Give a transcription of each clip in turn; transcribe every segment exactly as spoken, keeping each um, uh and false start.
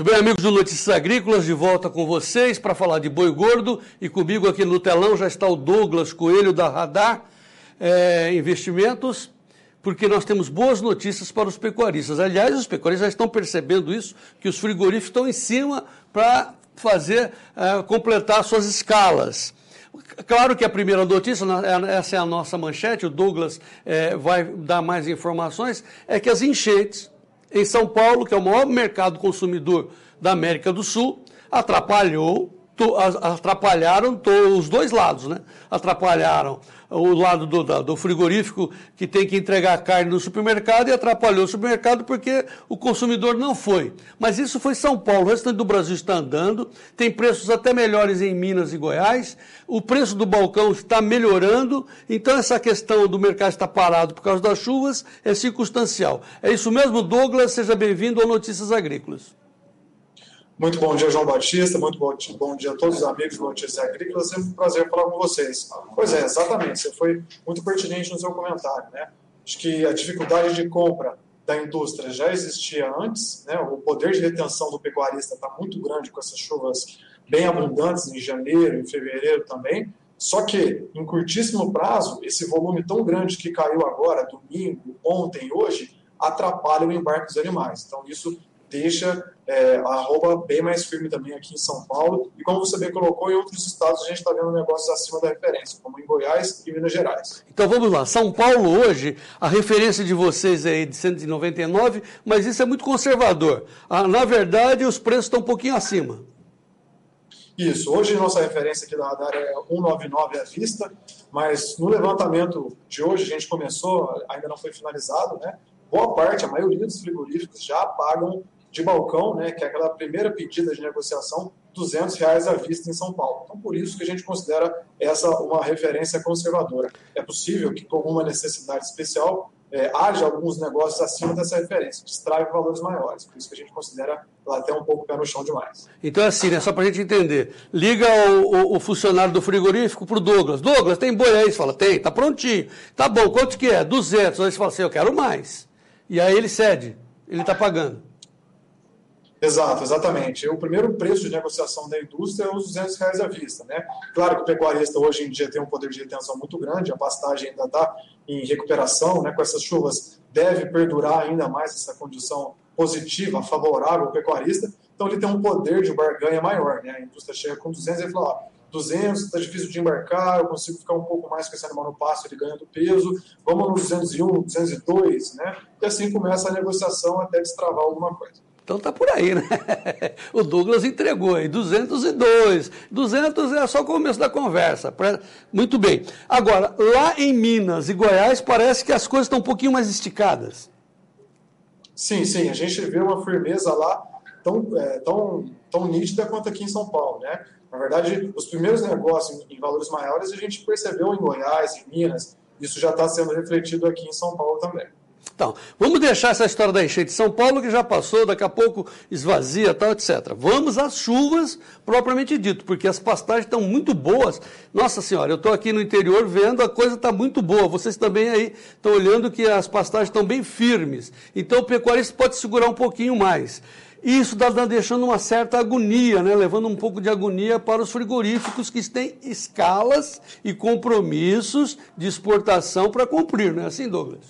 Muito bem, amigos do Notícias Agrícolas, de volta com vocês para falar de boi gordo. E comigo aqui no telão já está o Douglas Coelho, da Radar é, Investimentos, porque nós temos boas notícias para os pecuaristas. Aliás, os pecuaristas já estão percebendo isso, que os frigoríficos estão em cima para fazer, é, completar suas escalas. Claro que a primeira notícia, essa é a nossa manchete, o Douglas é, vai dar mais informações, é que as enchentes em São Paulo, que é o maior mercado consumidor da América do Sul, atrapalhou, to, atrapalharam to, os dois lados, né? Atrapalharam o lado do, do frigorífico, que tem que entregar carne no supermercado, e atrapalhou o supermercado porque o consumidor não foi. Mas isso foi São Paulo, o restante do Brasil está andando, tem preços até melhores em Minas e Goiás, o preço do balcão está melhorando, então essa questão do mercado estar parado por causa das chuvas é circunstancial. É isso mesmo, Douglas, seja bem-vindo ao Notícias Agrícolas. Muito bom dia, João Batista, muito bom dia, bom dia a todos os amigos do Notícias Agrícolas, sempre um prazer falar com vocês. Pois é, exatamente, você foi muito pertinente no seu comentário, né? Acho que a dificuldade de compra da indústria já existia antes, né? O poder de retenção do pecuarista está muito grande com essas chuvas bem abundantes em janeiro, em fevereiro também, só que, em curtíssimo prazo, esse volume tão grande que caiu agora, domingo, ontem, hoje, atrapalha o embarque dos animais. Então, isso deixa é, a arroba bem mais firme também aqui em São Paulo, e como você bem colocou, em outros estados a gente está vendo negócios acima da referência, como em Goiás e Minas Gerais. Então vamos lá, São Paulo hoje, a referência de vocês é de cento e noventa e nove, mas isso é muito conservador. Ah, na verdade, os preços estão um pouquinho acima. Isso, hoje nossa referência aqui da Radar é cento e noventa e nove à vista, mas no levantamento de hoje, a gente começou, ainda não foi finalizado, né? Boa parte, a maioria dos frigoríficos já pagam de balcão, né, que é aquela primeira pedida de negociação, duzentos reais à vista em São Paulo. Então, por isso que a gente considera essa uma referência conservadora. É possível que, com alguma necessidade especial, é, haja alguns negócios acima dessa referência, que extraem valores maiores. Por isso que a gente considera lá até um pouco pé no chão demais. Então, é assim, né, só para a gente entender. Liga o, o, o funcionário do frigorífico para o Douglas. Douglas, tem boi aí? Você fala, tem, tá prontinho. Tá bom, quanto que é? duzentos. Aí você fala assim, eu quero mais. E aí ele cede, ele está pagando. Exato, exatamente. O primeiro preço de negociação da indústria é os duzentos reais à vista, né? Claro que o pecuarista hoje em dia tem um poder de retenção muito grande, a pastagem ainda está em recuperação, né? Com essas chuvas deve perdurar ainda mais essa condição positiva, favorável ao pecuarista, então ele tem um poder de barganha maior, né? A indústria chega com duzentos e fala, ó, duzentos, está difícil de embarcar, eu consigo ficar um pouco mais com esse animal no pasto, ele ganha do peso, vamos no duzentos e um, duzentos e dois, né? E assim começa a negociação até destravar alguma coisa. Então tá por aí, né? O Douglas entregou aí, duzentos e dois. duzentos é só o começo da conversa. Muito bem. Agora, lá em Minas e Goiás, parece que as coisas estão um pouquinho mais esticadas. Sim, sim. A gente vê uma firmeza lá tão, é, tão, tão nítida quanto aqui em São Paulo, né? Na verdade, os primeiros negócios em, em valores maiores a gente percebeu em Goiás, em Minas. Isso já está sendo refletido aqui em São Paulo também. Então, vamos deixar essa história da enchente de São Paulo, que já passou, daqui a pouco esvazia, tal, etcétera. Vamos às chuvas, propriamente dito, porque as pastagens estão muito boas. Nossa Senhora, eu estou aqui no interior vendo, a coisa está muito boa. Vocês também aí estão olhando que as pastagens estão bem firmes. Então, o pecuarista pode segurar um pouquinho mais. Isso está deixando uma certa agonia, né? Levando um pouco de agonia para os frigoríficos que têm escalas e compromissos de exportação para cumprir, não é assim, Douglas?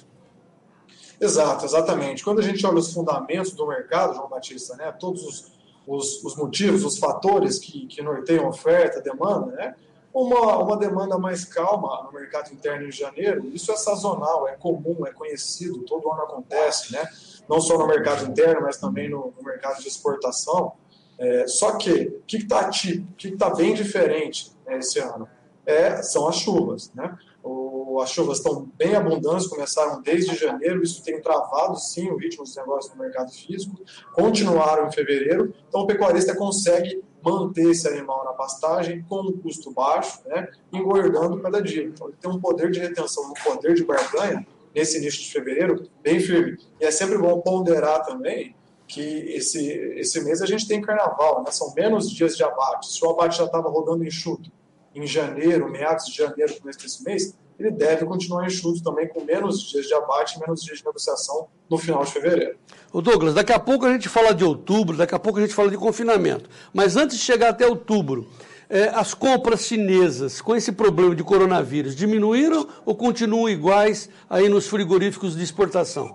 Exato, exatamente. Quando a gente olha os fundamentos do mercado, João Batista, né, todos os, os, os motivos, os fatores que, que norteiam a oferta, a demanda, né, uma, uma demanda mais calma no mercado interno em janeiro, isso é sazonal, é comum, é conhecido, todo ano acontece, né, não só no mercado interno, mas também no, no mercado de exportação. É, só que, o que está atípico, o que está bem diferente, né, esse ano? É, são as chuvas, né? O, as chuvas estão bem abundantes, começaram desde janeiro, isso tem travado sim o ritmo dos negócios no mercado físico, continuaram em fevereiro, então o pecuarista consegue manter esse animal na pastagem com um custo baixo, né, engordando cada dia. Então ele tem um poder de retenção, um poder de barganha nesse início de fevereiro bem firme. E é sempre bom ponderar também que esse, esse mês a gente tem carnaval, né, são menos dias de abate. Se o abate já estava rodando enxuto, em janeiro, meados de janeiro, começo desse mês, ele deve continuar enxuto também, com menos dias de abate, menos dias de negociação no final de fevereiro. Ô Douglas, daqui a pouco a gente fala de outubro, daqui a pouco a gente fala de confinamento. Mas antes de chegar até outubro, é, as compras chinesas com esse problema de coronavírus diminuíram ou continuam iguais aí nos frigoríficos de exportação?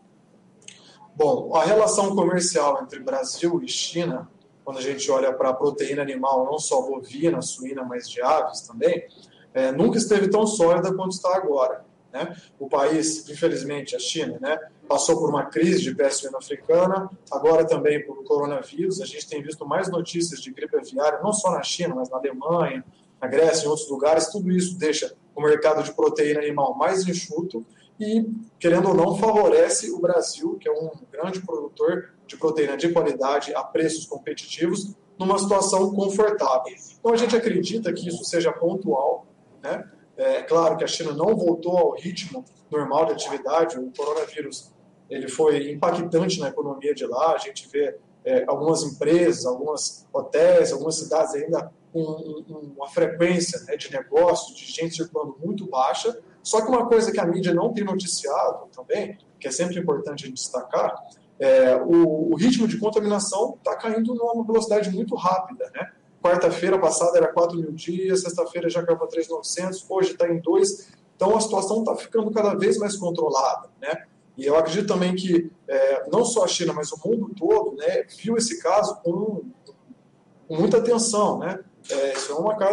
Bom, a relação comercial entre Brasil e China, quando a gente olha para a proteína animal, não só bovina, suína, mas de aves também, é, nunca esteve tão sólida quanto está agora. Né? O país, infelizmente, a China, né, passou por uma crise de peste suína africana, agora também por coronavírus. A gente tem visto mais notícias de gripe aviária, não só na China, mas na Alemanha, na Grécia, em outros lugares. Tudo isso deixa o mercado de proteína animal mais enxuto e, querendo ou não, favorece o Brasil, que é um grande produtor de proteína de qualidade a preços competitivos, numa situação confortável. Então, a gente acredita que isso seja pontual, né? É claro que a China não voltou ao ritmo normal de atividade. O coronavírus ele foi impactante na economia de lá. A gente vê é, algumas empresas, alguns hotéis, algumas cidades ainda com um, uma frequência, né, de negócio, de gente circulando muito baixa. Só que uma coisa que a mídia não tem noticiado também, que é sempre importante a gente destacar, é o, o ritmo de contaminação está caindo numa velocidade muito rápida, né? Quarta-feira passada era quatro mil dias, sexta-feira já caiu para três mil e novecentos, hoje está em dois. Então a situação está ficando cada vez mais controlada, né? E eu acredito também que é, não só a China, mas o mundo todo, né, viu esse caso com, com muita atenção, né? É, isso é uma,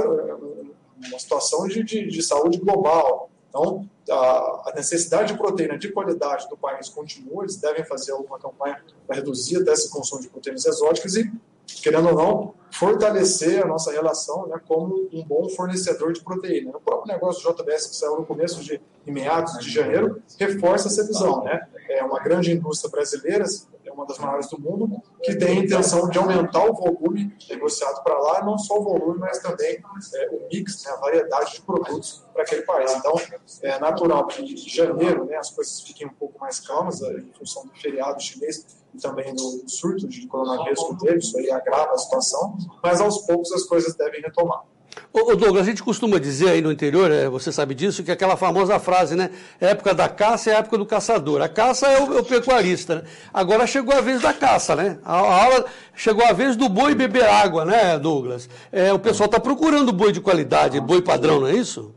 uma situação de, de, de saúde global. Então, a, a necessidade de proteína de qualidade do país continua. Eles devem fazer alguma campanha para reduzir até esse consumo de proteínas exóticas e, querendo ou não, fortalecer a nossa relação, né, como um bom fornecedor de proteína. O próprio negócio do J B S, que saiu no começo de em meados de janeiro, reforça essa visão. Né? É uma grande indústria brasileira, é uma das maiores do mundo, que tem a intenção de aumentar o volume negociado para lá, não só o volume, mas também é, o mix, né, a variedade de produtos para aquele país. Então, é natural que em janeiro, né, as coisas fiquem um pouco mais calmas, em função do feriado chinês e também do surto de coronavírus que teve, isso aí agrava a situação, mas aos poucos as coisas devem retomar. Ô Douglas, a gente costuma dizer aí no interior, você sabe disso, que é aquela famosa frase, né? Época da caça é a época do caçador. A caça é o, é o pecuarista, né? Agora chegou a vez da caça, né? A, a hora, chegou a vez do boi beber água, né, Douglas? É, o pessoal está procurando boi de qualidade, boi padrão, não é isso?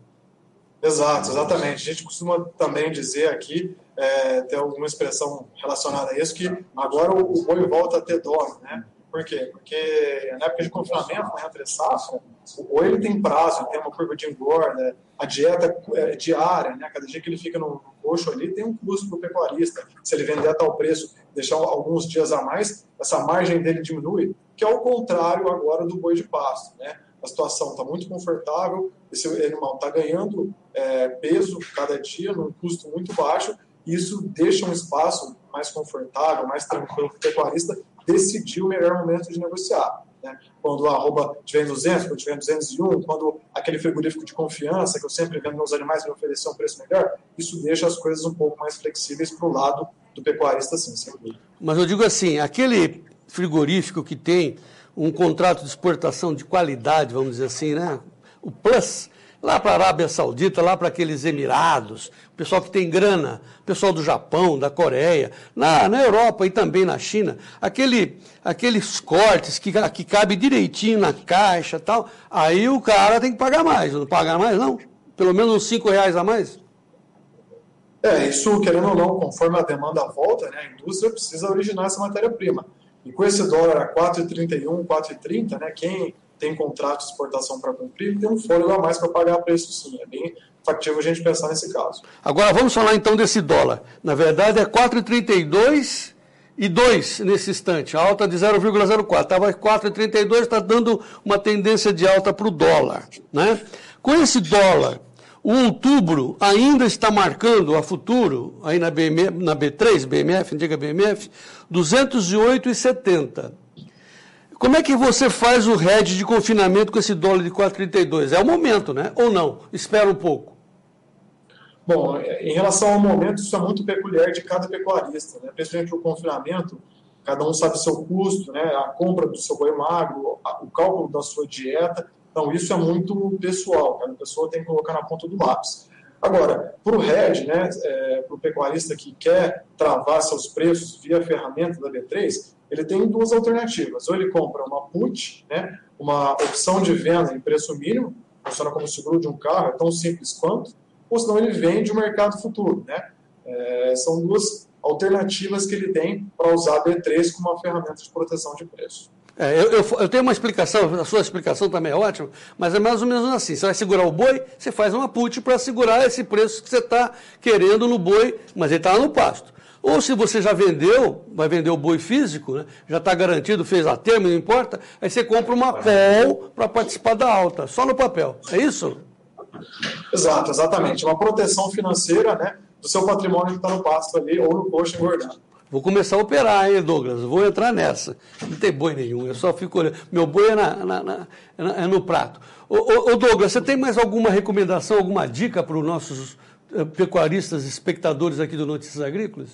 Exato, exatamente. A gente costuma também dizer aqui, é, tem alguma expressão relacionada a isso, que agora o, o boi volta a ter dose, né? Por quê? Porque na época de confinamento, na entre safra, o boi ele tem prazo, tem uma curva de engorda, a dieta é diária, né? Cada dia que ele fica no coxo ali tem um custo para o pecuarista. Se ele vender a tal preço, deixar alguns dias a mais, essa margem dele diminui, que é o contrário agora do boi de pasto, né? A situação está muito confortável, esse animal está ganhando é, peso cada dia, num custo muito baixo, e isso deixa um espaço mais confortável, mais tranquilo para o pecuarista decidir o melhor momento de negociar. Né? Quando a arroba estiver em duzentos, quando estiver em duzentos e um, quando aquele frigorífico de confiança, que eu sempre vendo meus animais me oferecer um preço melhor, isso deixa as coisas um pouco mais flexíveis para o lado do pecuarista, sim, sem dúvida. Mas eu digo assim, aquele frigorífico que tem um contrato de exportação de qualidade, vamos dizer assim, né? O Plus, lá para a Arábia Saudita, lá para aqueles Emirados, o pessoal que tem grana, o pessoal do Japão, da Coreia, na, na Europa e também na China, aquele, aqueles cortes que, que cabe direitinho na caixa e tal, aí o cara tem que pagar mais, não paga mais não? Pelo menos uns cinco reais a mais? É, isso, querendo ou não, conforme a demanda volta, né, a indústria precisa originar essa matéria-prima. E com esse dólar a quatro reais e trinta e um, quatro reais e trinta, né, quem tem contrato de exportação para cumprir tem um fôlego a mais para pagar preço, sim. É bem factível a gente pensar nesse caso. Agora vamos falar então desse dólar. Na verdade é quatro reais e trinta e dois e dois nesse instante, alta de zero vírgula zero quatro. Estava quatro reais e trinta e dois, está dando uma tendência de alta para o dólar. Né? Com esse dólar, o outubro ainda está marcando a futuro, aí na, B M F, na B três, B M F, indica B M F, duzentos e oito reais e setenta centavos. Como é que você faz o hedge de confinamento com esse dólar de quatro reais e trinta e dois? É o momento, né? Ou não? Espera um pouco. Bom, em relação ao momento, isso é muito peculiar de cada pecuarista, né? Principalmente o confinamento, cada um sabe o seu custo, né? A compra do seu boi magro, o cálculo da sua dieta. Então, isso é muito pessoal, cada pessoa tem que colocar na ponta do lápis. Agora, para o head, né, é, para o pecuarista que quer travar seus preços via ferramenta da B três, ele tem duas alternativas. Ou ele compra uma put, né, uma opção de venda em preço mínimo, funciona como seguro de um carro, é tão simples quanto, ou senão ele vende o mercado futuro. Né? É, são duas alternativas que ele tem para usar a B três como uma ferramenta de proteção de preço. É, eu, eu, eu tenho uma explicação, a sua explicação também é ótima, mas é mais ou menos assim. Você vai segurar o boi, você faz uma put para segurar esse preço que você está querendo no boi, mas ele está lá no pasto. Ou se você já vendeu, vai vender o boi físico, né, já está garantido, fez a termo, não importa, aí você compra uma call para participar da alta, só no papel. É isso? Exato, exatamente. Uma proteção financeira, né, do seu patrimônio que está no pasto ali ou no coxo engordado. Vou começar a operar, hein, Douglas? Vou entrar nessa. Não tem boi nenhum, eu só fico olhando. Meu boi é, na, na, na, é no prato. Ô, ô, ô, Douglas, você tem mais alguma recomendação, alguma dica para os nossos pecuaristas, espectadores aqui do Notícias Agrícolas?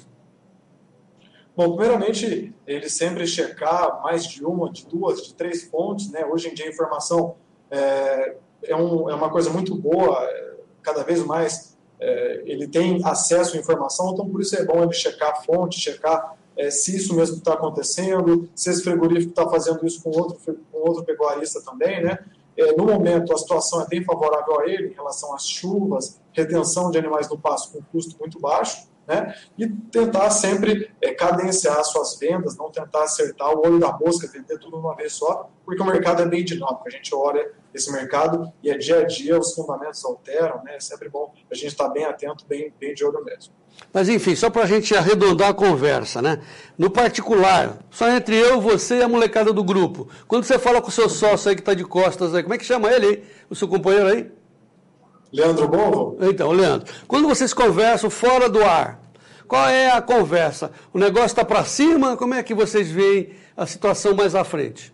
Bom, primeiramente, ele sempre checar mais de uma, de duas, de três fontes. Né? Hoje em dia a informação é, é, um, é uma coisa muito boa, é, cada vez mais é, ele tem acesso à informação, então por isso é bom ele checar a fonte, checar é, se isso mesmo está acontecendo, se esse frigorífico está fazendo isso com outro, com outro pecuarista também. Né? É, no momento a situação é bem favorável a ele em relação às chuvas, retenção de animais no pasto com custo muito baixo. Né? E tentar sempre é, cadenciar suas vendas, não tentar acertar o olho da mosca, vender tudo de uma vez só, porque o mercado é bem dinâmico, a gente olha esse mercado e é dia a dia, os fundamentos alteram, né? É sempre bom a gente estar bem atento, bem, bem de olho mesmo. Mas enfim, só para a gente arredondar a conversa, né? No particular, só entre eu, você e a molecada do grupo, quando você fala com o seu sócio aí que está de costas, aí, como é que chama ele aí, o seu companheiro aí? Leandro Bovo? Então, Leandro, quando vocês conversam fora do ar, qual é a conversa? O negócio está para cima? Como é que vocês veem a situação mais à frente?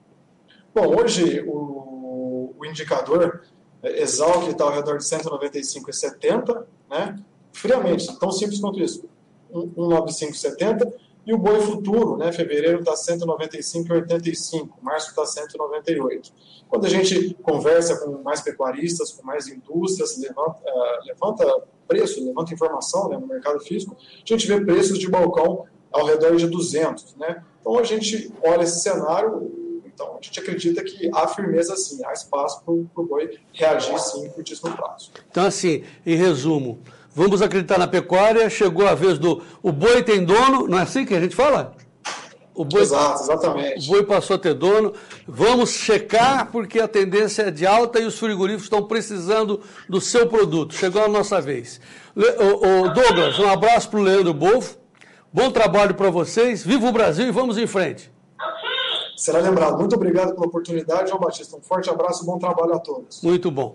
Bom, hoje o, o indicador Exalc está ao redor de cento e noventa e cinco reais e setenta centavos, né? Friamente, tão simples quanto isso, cento e noventa e cinco reais e setenta centavos, e o boi futuro, né, fevereiro está cento e noventa e cinco reais e oitenta e cinco centavos, março está cento e noventa e oito reais. Quando a gente conversa com mais pecuaristas, com mais indústrias, levanta, uh, levanta preço, levanta informação, né, no mercado físico, a gente vê preços de balcão ao redor de duzentos. Né? Então a gente olha esse cenário, então a gente acredita que há firmeza sim, há espaço para o boi reagir sim em curtíssimo prazo. Então assim, em resumo, vamos acreditar na pecuária, chegou a vez do o boi tem dono, não é assim que a gente fala? O boi, Exato, exatamente. O boi passou a ter dono. Vamos checar, porque a tendência é de alta e os frigoríficos estão precisando do seu produto. Chegou a nossa vez. O, o Douglas, um abraço para o Leandro Bovo. Bom trabalho para vocês. Viva o Brasil e vamos em frente. Será lembrado. Muito obrigado pela oportunidade, João Batista. Um forte abraço e bom trabalho a todos. Muito bom.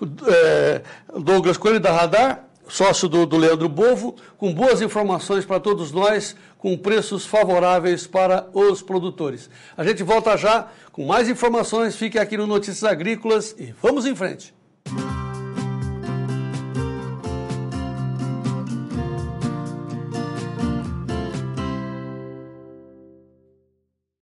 É, Douglas Coelho da Radar, sócio do, do Leandro Bovo, com boas informações para todos nós, com preços favoráveis para os produtores. A gente volta já com mais informações, fique aqui no Notícias Agrícolas e vamos em frente.